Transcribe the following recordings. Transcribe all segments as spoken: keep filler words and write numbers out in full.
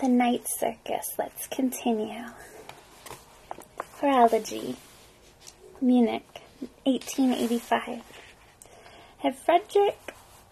The Night Circus. Let's continue. Horology. Munich, eighteen eighty-five. Herr Frederick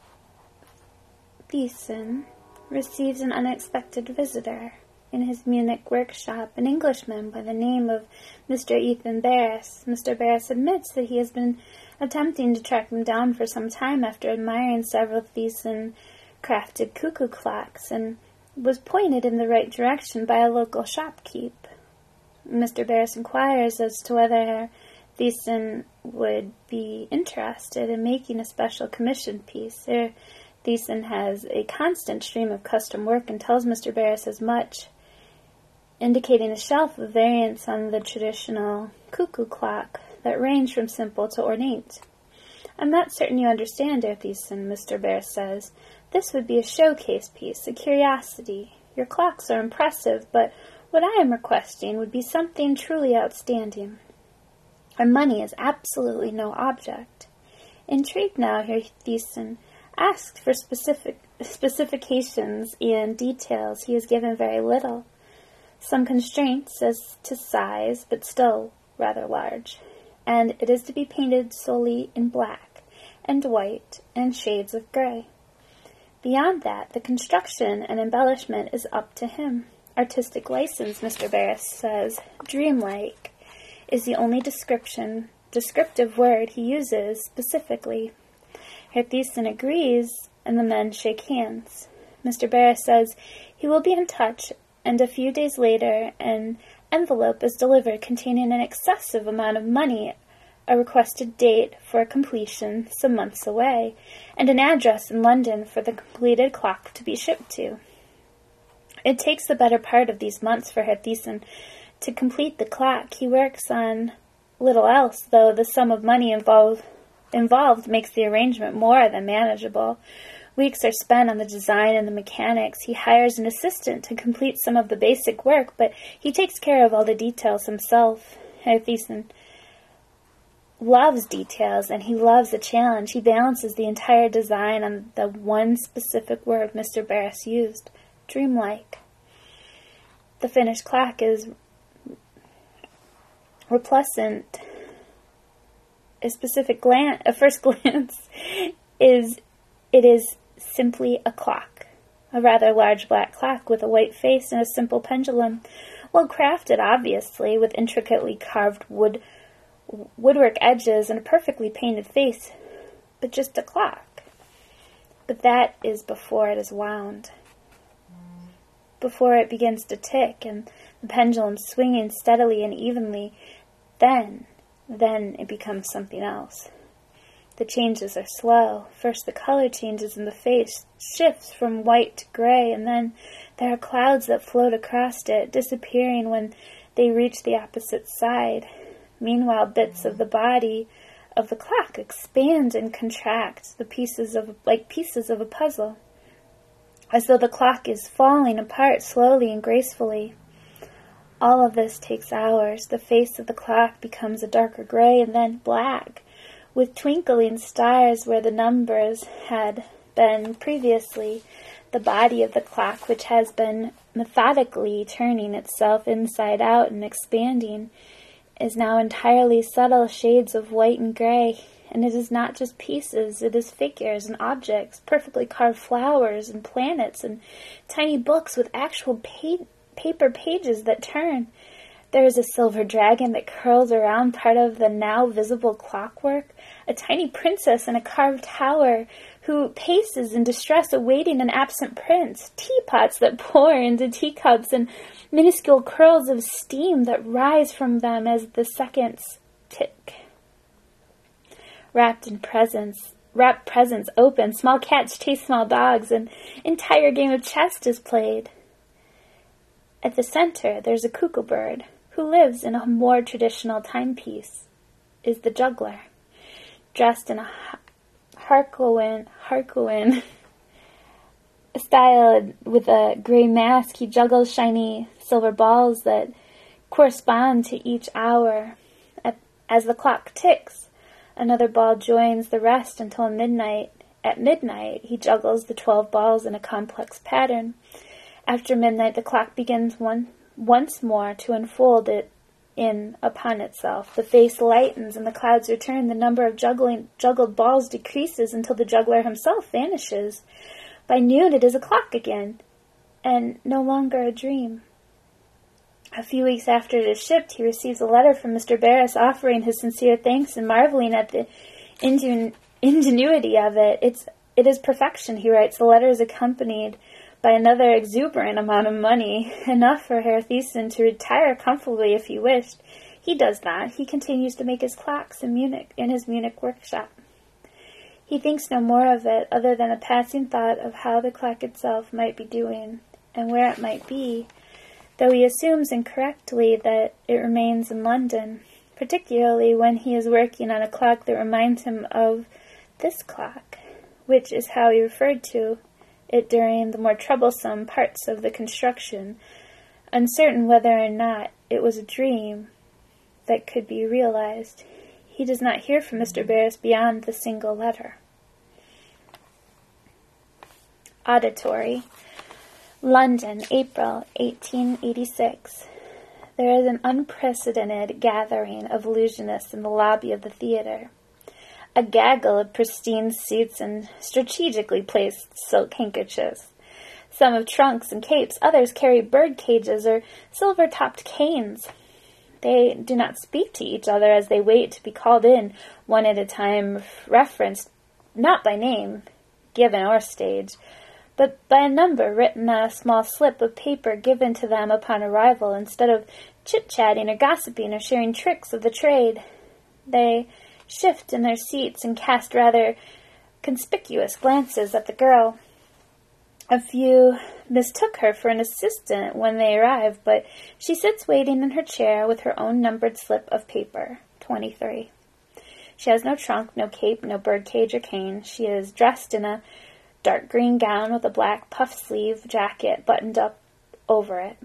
Thiessen receives an unexpected visitor. In his Munich workshop, an Englishman by the name of Mister Ethan Barris. Mister Barris admits that he has been attempting to track him down for some time after admiring several Thiessen-crafted cuckoo clocks, and was pointed in the right direction by a local shopkeep. Mister Barris inquires as to whether Herr Thiessen would be interested in making a special commission piece. Herr Thiessen has a constant stream of custom work and tells Mister Barris as much, indicating a shelf of variants on the traditional cuckoo clock that range from simple to ornate. "I'm not certain you understand, Herr Thiessen," Mister Barris says. "This would be a showcase piece, a curiosity. Your clocks are impressive, but what I am requesting would be something truly outstanding. Our money is absolutely no object." Intrigued now, Herr Thiessen asked for specific specifications and details. He is given very little. Some constraints as to size, but still rather large, and it is to be painted solely in black and white and shades of gray. Beyond that, the construction and embellishment is up to him. Artistic license, Mister Barris says, dreamlike, is the only description, descriptive word he uses specifically. Herr Thiessen agrees, and the men shake hands. Mister Barris says he will be in touch, and a few days later an envelope is delivered containing an excessive amount of money, a requested date for completion some months away, and an address in London for the completed clock to be shipped to. It takes the better part of these months for Herr Thiessen to complete the clock. He works on little else, though the sum of money involved, involved makes the arrangement more than manageable. Weeks are spent on the design and the mechanics. He hires an assistant to complete some of the basic work, but he takes care of all the details himself. Herr Thiessen loves details, and he loves a challenge. He balances the entire design on the one specific word Mister Barris used, dreamlike. The finished clock is replucent. A specific glance, a first glance, is it is simply a clock, a rather large black clock with a white face and a simple pendulum, well crafted, obviously, with intricately carved wood woodwork edges and a perfectly painted face, but just a clock. But that is before it is wound, before it begins to tick and the pendulum swinging steadily and evenly. Then, then it becomes something else. The changes are slow. First the color changes in the face, shifts from white to gray, and then there are clouds that float across it, disappearing when they reach the opposite side. Meanwhile, bits of the body of the clock expand and contract, the pieces of like pieces of a puzzle, as though the clock is falling apart slowly and gracefully. All of this takes hours. The face of the clock becomes a darker gray and then black, with twinkling stars where the numbers had been previously. The body of the clock, which has been methodically turning itself inside out and expanding, is now entirely subtle shades of white and gray. And it is not just pieces, it is figures and objects, perfectly carved flowers and planets and tiny books with actual pa- paper pages that turn. There is a silver dragon that curls around part of the now visible clockwork, a tiny princess in a carved tower who paces in distress awaiting an absent prince, teapots that pour into teacups, and minuscule curls of steam that rise from them as the seconds tick. Wrapped in presents, wrapped presents open, small cats chase small dogs, an entire game of chess is played. At the center, there's a cuckoo bird, who lives in a more traditional timepiece, is the juggler. Dressed in a harlequin, harlequin style with a gray mask, he juggles shiny silver balls that correspond to each hour. As the clock ticks, another ball joins the rest until midnight. At midnight, he juggles the twelve balls in a complex pattern. After midnight, the clock begins one, once more to unfold it in upon itself. The face lightens and the clouds return. The number of juggling, juggled balls decreases until the juggler himself vanishes. By noon, it is a clock again, and no longer a dream. A few weeks after it is shipped, he receives a letter from Mister Barris offering his sincere thanks and marveling at the ingen- ingenuity of it. It's, it is perfection, he writes. The letter is accompanied by another exuberant amount of money, enough for Herr Thiessen to retire comfortably if he wished. He does not. He continues to make his clocks in Munich, in his Munich workshop. He thinks no more of it, other than a passing thought of how the clock itself might be doing, and where it might be, though he assumes incorrectly that it remains in London, particularly when he is working on a clock that reminds him of this clock, which is how he referred to it during the more troublesome parts of the construction, uncertain whether or not it was a dream that could be realized. He does not hear from Mister Barris beyond the single letter. Auditory. London, April eighteen eighty-six. There is an unprecedented gathering of illusionists in the lobby of the theater. A gaggle of pristine suits and strategically placed silk handkerchiefs. Some have trunks and capes, others carry bird cages or silver-topped canes. They do not speak to each other as they wait to be called in, one at a time, referenced not by name, given or stage, but by a number written on a small slip of paper given to them upon arrival, instead of chit-chatting or gossiping or sharing tricks of the trade. They shift in their seats and cast rather conspicuous glances at the girl. A few mistook her for an assistant when they arrive, but she sits waiting in her chair with her own numbered slip of paper, twenty-three. She has no trunk, no cape, no birdcage or cane. She is dressed in a dark green gown with a black puff-sleeve jacket buttoned up over it.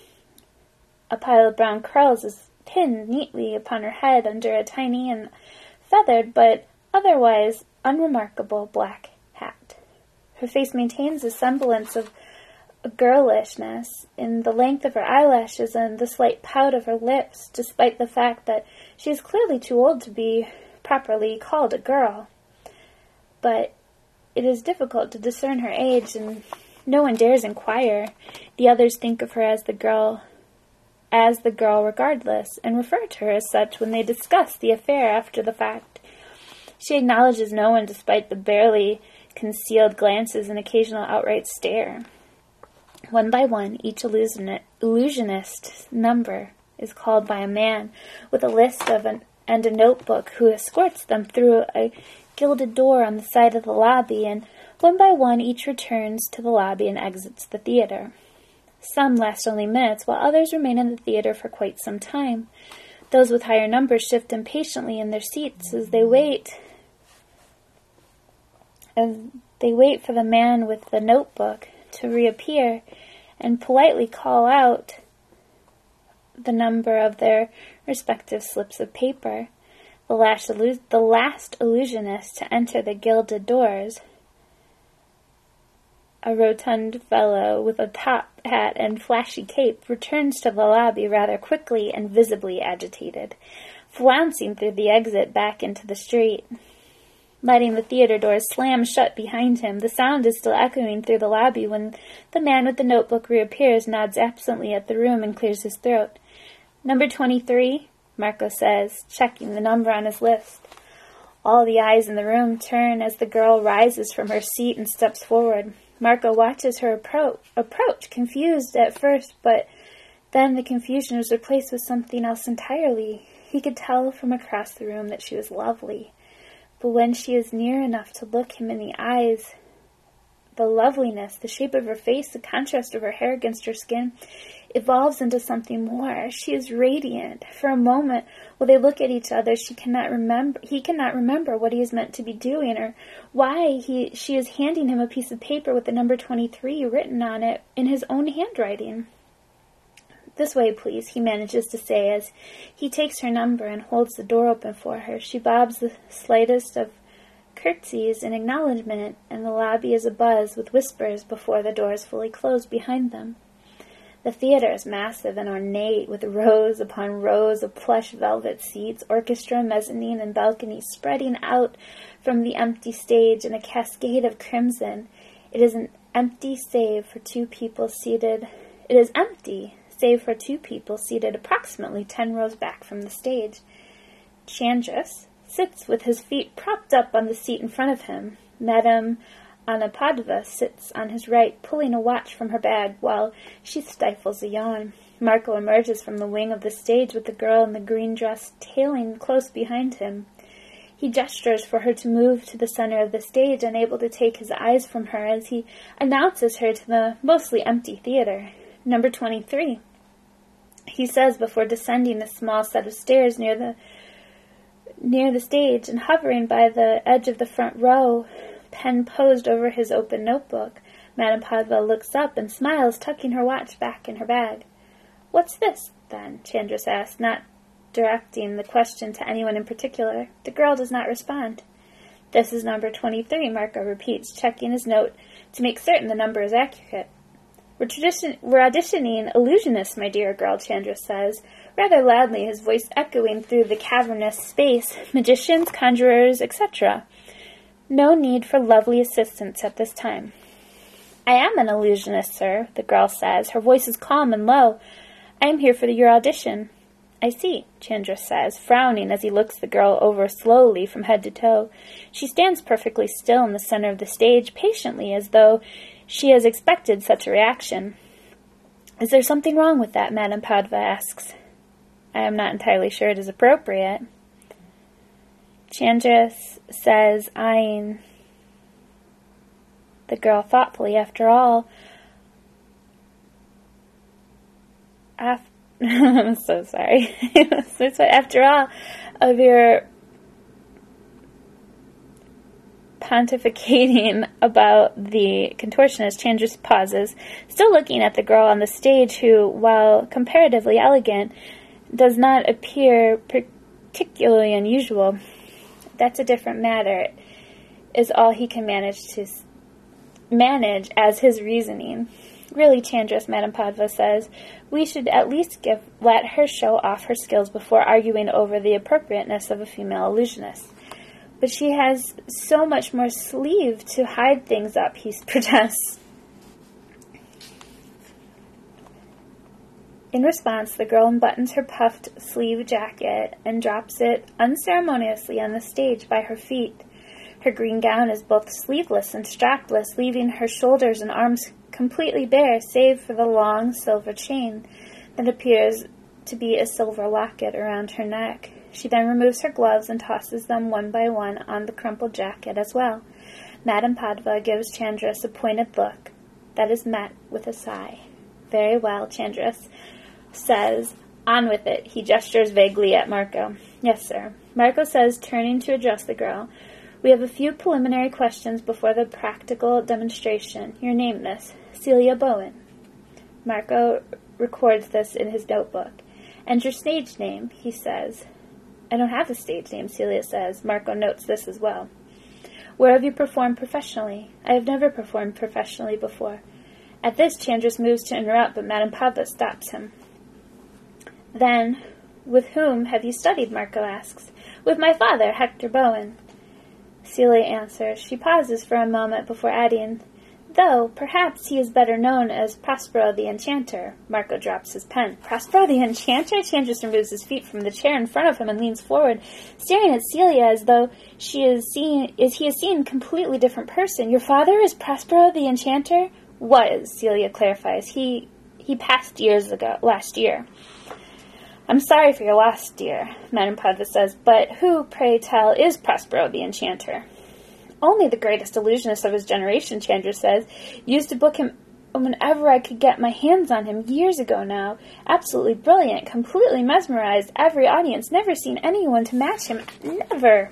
A pile of brown curls is pinned neatly upon her head under a tiny and feathered but otherwise unremarkable black hat. Her face maintains a semblance of girlishness in the length of her eyelashes and the slight pout of her lips, despite the fact that she is clearly too old to be properly called a girl. But it is difficult to discern her age, and no one dares inquire. The others think of her as the girl, as the girl regardless, and refer to her as such when they discuss the affair after the fact. She acknowledges no one despite the barely concealed glances and occasional outright stare. One by one, each illusionist number is called by a man with a list of an, and a notebook who escorts them through a gilded door on the side of the lobby, and one by one each returns to the lobby and exits the theater. Some last only minutes, while others remain in the theater for quite some time. Those with higher numbers shift impatiently in their seats as they wait as they wait for the man with the notebook to reappear and politely call out the number of their respective slips of paper. The last, illu- the last illusionist to enter the gilded doors, a rotund fellow with a top hat and flashy cape, returns to the lobby rather quickly and visibly agitated, flouncing through the exit back into the street. Letting the theater doors slam shut behind him, the sound is still echoing through the lobby when the man with the notebook reappears, nods absently at the room, and clears his throat. Number twenty-three, Marco says, checking the number on his list. All the eyes in the room turn as the girl rises from her seat and steps forward. Marco watches her appro- approach, confused at first, but then the confusion is replaced with something else entirely. He could tell from across the room that she was lovely, but when she is near enough to look him in the eyes, the loveliness, the shape of her face, the contrast of her hair against her skin, evolves into something more. She is radiant. For a moment, while they look at each other, she cannot remember. He cannot remember what he is meant to be doing, or why he she is handing him a piece of paper with the number twenty-three written on it in his own handwriting. "This way, please," he manages to say as he takes her number and holds the door open for her. She bobs the slightest of curtsies in acknowledgment, and the lobby is abuzz with whispers before the doors fully close behind them. The theater is massive and ornate, with rows upon rows of plush velvet seats, orchestra, mezzanine, and balcony spreading out from the empty stage in a cascade of crimson. It is an empty save for two people seated. It is empty, save for two people seated approximately ten rows back from the stage. Chandrase sits with his feet propped up on the seat in front of him. Madame Anapadva sits on his right, pulling a watch from her bag while she stifles a yawn. Marco emerges from the wing of the stage with the girl in the green dress tailing close behind him. He gestures for her to move to the center of the stage, unable to take his eyes from her as he announces her to the mostly empty theater. Number twenty-three, he says before descending the small set of stairs near the near the stage and hovering by the edge of the front row, pen posed over his open notebook. Madame Padva looks up and smiles, tucking her watch back in her bag. "What's this, then?" Chandrase asks, not directing the question to anyone in particular. The girl does not respond. "This is number twenty-three, Marco repeats, checking his note to make certain the number is accurate. We're, tradition- we're auditioning illusionists, my dear girl," Chandrase says, rather loudly, his voice echoing through the cavernous space. "Magicians, conjurers, et cetera. No need for lovely assistance at this time." "I am an illusionist, sir," the girl says. Her voice is calm and low. "I am here for your audition." "I see," Chandrase says, frowning as he looks the girl over slowly from head to toe. She stands perfectly still in the center of the stage, patiently, as though she has expected such a reaction. "Is there something wrong with that?" Madame Padva asks. "I am not entirely sure it is appropriate." Chandrase says, eyeing the girl thoughtfully. After all, af- I'm so sorry. After all of your pontificating about the contortionist, Chandrase pauses, still looking at the girl on the stage who, while comparatively elegant, does not appear particularly unusual. "That's a different matter," is all he can manage to manage as his reasoning. "Really, Chandrase," Madame Padva says, "we should at least give let her show off her skills before arguing over the appropriateness of a female illusionist." "But she has so much more sleeve to hide things up," he protests. In response, the girl unbuttons her puffed sleeve jacket and drops it unceremoniously on the stage by her feet. Her green gown is both sleeveless and strapless, leaving her shoulders and arms completely bare, save for the long silver chain that appears to be a silver locket around her neck. She then removes her gloves and tosses them one by one on the crumpled jacket as well. Madame Padva gives Chandrase a pointed look that is met with a sigh. "Very well," Chandrase says. "On with it." He gestures vaguely at Marco. "Yes, sir." Marco says, turning to address the girl. "We have a few preliminary questions before the practical demonstration. Your name, miss?" "Celia Bowen." Marco records this in his notebook. "And your stage name?" he says. "I don't have a stage name," Celia says. Marco notes this as well. "Where have you performed professionally?" "I have never performed professionally before." At this, Chandrase moves to interrupt, but Madame Padva stops him. "Then, with whom have you studied?" Marco asks. "With my father, Hector Bowen." Celia answers. She pauses for a moment before adding, "Though, perhaps he is better known as Prospero the Enchanter." Marco drops his pen. "Prospero the Enchanter?" Chandrase removes his feet from the chair in front of him and leans forward, staring at Celia as though she is seeing, is he is seeing a completely different person. "Your father is Prospero the Enchanter?" "Was," Celia clarifies. He, he passed years ago, last year." "I'm sorry for your loss, dear," Madame Padva says, "but who, pray tell, is Prospero the Enchanter?" "Only the greatest illusionist of his generation," Chandrase says. "Used to book him whenever I could get my hands on him years ago now. Absolutely brilliant, completely mesmerized every audience, never seen anyone to match him, never."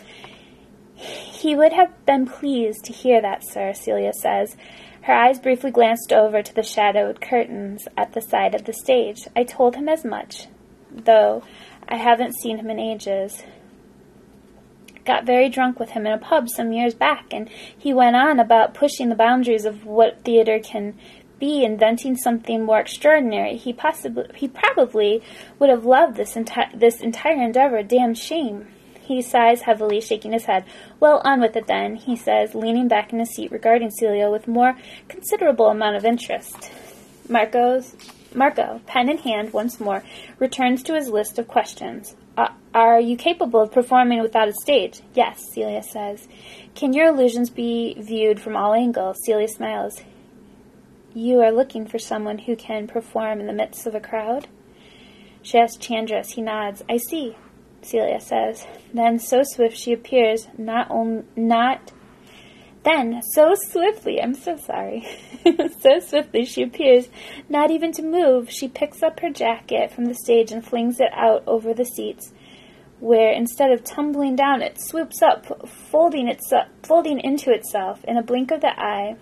"He would have been pleased to hear that, sir," Celia says. Her eyes briefly glanced over to the shadowed curtains at the side of the stage. "I told him as much, though I haven't seen him in ages." got very drunk with him in a pub some years back, and he went on about pushing the boundaries of what theater can be, inventing something more extraordinary. He possibly, he probably would have loved this, enti- this entire endeavor. Damn shame. He sighs heavily, shaking his head. Well, on with it then, he says, leaning back in his seat, regarding Celia with more considerable amount of interest. Marco's, Marco, pen in hand once more, returns to his list of questions. Uh, are you capable of performing without a stage? Yes, Celia says. Can your illusions be viewed from all angles? Celia smiles. You are looking for someone who can perform in the midst of a crowd? She asks Chandris. He nods. I see, Celia says. Then, so swift she appears, not on, not... Then, so swiftly, I'm so sorry, so swiftly she appears, not even to move. She picks up her jacket from the stage and flings it out over the seats, where, instead of tumbling down, it swoops up, folding, itself, folding into itself in a blink of the eye.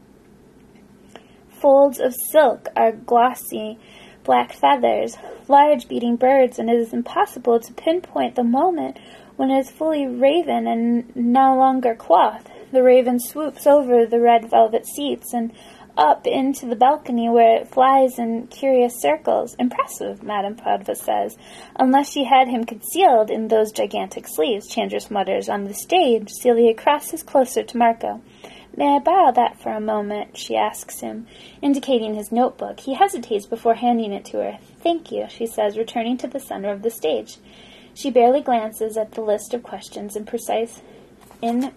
Folds of silk are glossy black feathers, large beating birds, and it is impossible to pinpoint the moment when it is fully raven and no longer cloth. The raven swoops over the red velvet seats and up into the balcony where it flies in curious circles. Impressive, Madame Padva says. Unless she had him concealed in those gigantic sleeves, Chandris mutters. On the stage, Celia crosses closer to Marco. May I borrow that for a moment? She asks him, indicating his notebook. He hesitates before handing it to her. Thank you, she says, returning to the center of the stage. She barely glances at the list of questions in precise, in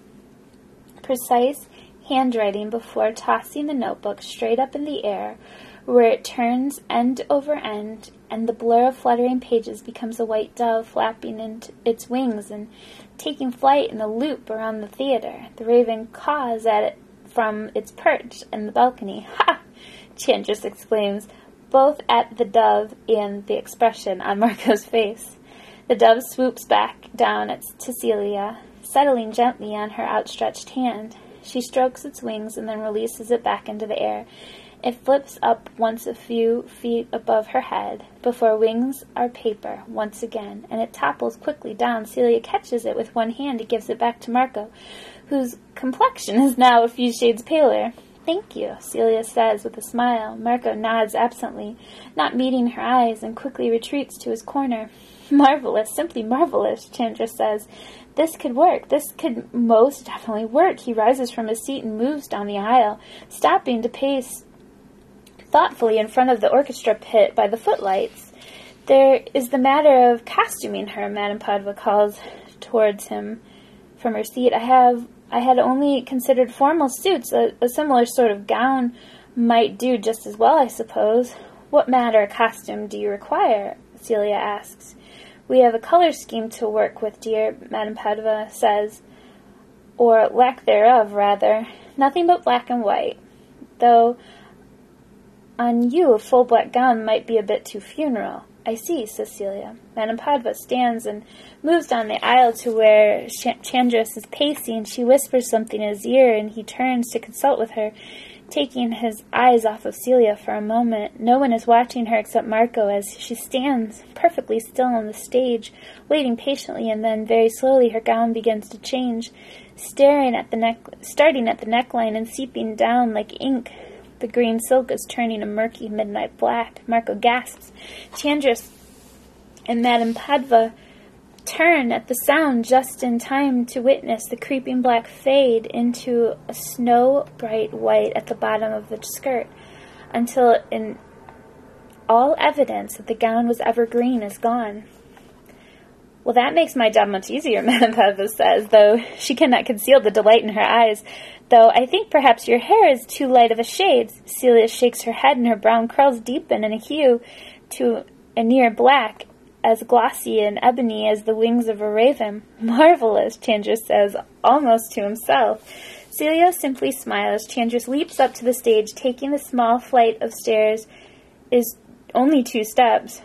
precise handwriting before tossing the notebook straight up in the air, where it turns end over end, and the blur of fluttering pages becomes a white dove flapping into its wings and taking flight in a loop around the theater. The raven caws at it from its perch in the balcony. Ha! Chandris exclaims, both at the dove and the expression on Marco's face. The dove swoops back down at Celia, settling gently on her outstretched hand. She strokes its wings and then releases it back into the air. It flips up once a few feet above her head, before wings are paper once again, and it topples quickly down. Celia catches it with one hand and gives it back to Marco, whose complexion is now a few shades paler. Thank you, Celia says with a smile. Marco nods absently, not meeting her eyes, and quickly retreats to his corner. Marvelous, simply marvelous, Chandris says. This could work. This could most definitely work. He rises from his seat and moves down the aisle, stopping to pace thoughtfully in front of the orchestra pit by the footlights. There is the matter of costuming her, Madame Padva calls towards him from her seat. I have, I had only considered formal suits. A, a similar sort of gown might do just as well, I suppose. What matter of costume do you require? Celia asks. We have a color scheme to work with, dear, Madame Padva says, or lack thereof, rather. Nothing but black and white, though on you a full black gown might be a bit too funeral. I see, says Celia. Madame Padva stands and moves down the aisle to where Ch- Chandris is pacing. She whispers something in his ear, and he turns to consult with her, taking his eyes off of Celia for a moment. No one is watching her except Marco as she stands perfectly still on the stage, waiting patiently, and then very slowly her gown begins to change, staring at the neck, starting at the neckline and seeping down like ink. The green silk is turning a murky midnight black. Marco gasps. Chandris and Madame Padva turn at the sound just in time to witness the creeping black fade into a snow-bright white at the bottom of the skirt, until in all evidence that the gown was ever green is gone. Well, that makes my job much easier, Madame Padva says, though she cannot conceal the delight in her eyes. Though I think perhaps your hair is too light of a shade. Celia shakes her head, and her brown curls deepen in a hue to a near black, as glossy and ebony as the wings of a raven. Marvelous, Chandris says, almost to himself. Celia simply smiles. Chandris leaps up to the stage, taking the small flight of stairs is only two steps.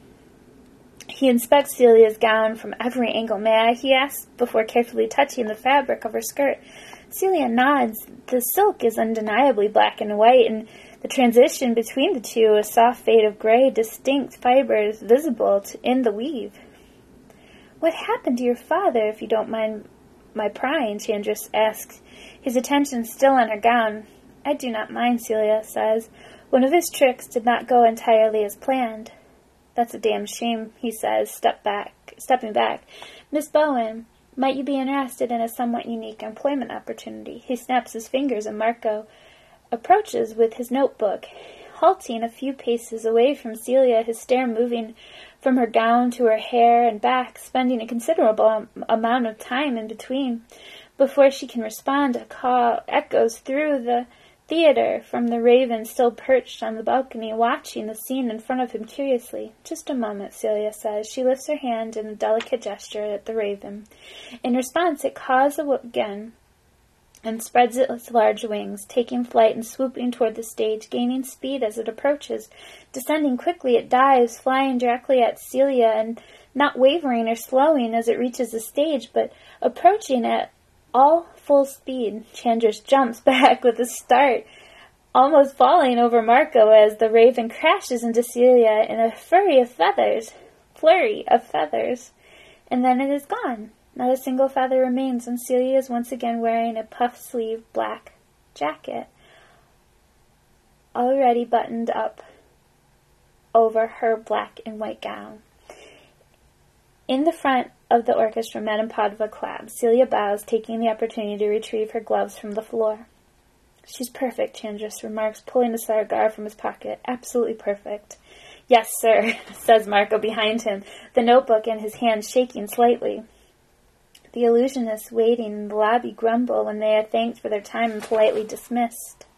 He inspects Celia's gown from every angle. May I, he asks, before carefully touching the fabric of her skirt. Celia nods. The silk is undeniably black and white, and the transition between the two, a soft fade of gray, distinct fibers visible in the weave. "What happened to your father, if you don't mind my prying?" Chandris asks, his attention still on her gown. "I do not mind," Celia says. "One of his tricks did not go entirely as planned." "That's a damn shame," he says, step back, stepping back. "Miss Bowen, might you be interested in a somewhat unique employment opportunity?" He snaps his fingers, and Marco approaches with his notebook. Halting a few paces away from Celia, his stare moving from her gown to her hair and back, spending a considerable amount of time in between. Before she can respond, a call echoes through the theater from the Raven, still perched on the balcony, watching the scene in front of him curiously. "Just a moment," Celia says. She lifts her hand in a delicate gesture at the Raven. In response, it caws again and spreads its large wings, taking flight and swooping toward the stage, gaining speed as it approaches. Descending quickly, it dives, flying directly at Celia, and not wavering or slowing as it reaches the stage, but approaching at all full speed. Chandris jumps back with a start, almost falling over Marco as the Raven crashes into Celia in a flurry of feathers, flurry of feathers, and then it is gone. Not a single feather remains, and Celia is once again wearing a puff-sleeve black jacket, already buttoned up over her black and white gown. In the front of the orchestra, Madame Padova claps. Celia bows, taking the opportunity to retrieve her gloves from the floor. "She's perfect," Chandris remarks, pulling a cigar from his pocket. "Absolutely perfect." "Yes, sir," says Marco behind him, the notebook in his hand shaking slightly. The illusionists waiting in the lobby grumble when they are thanked for their time and politely dismissed.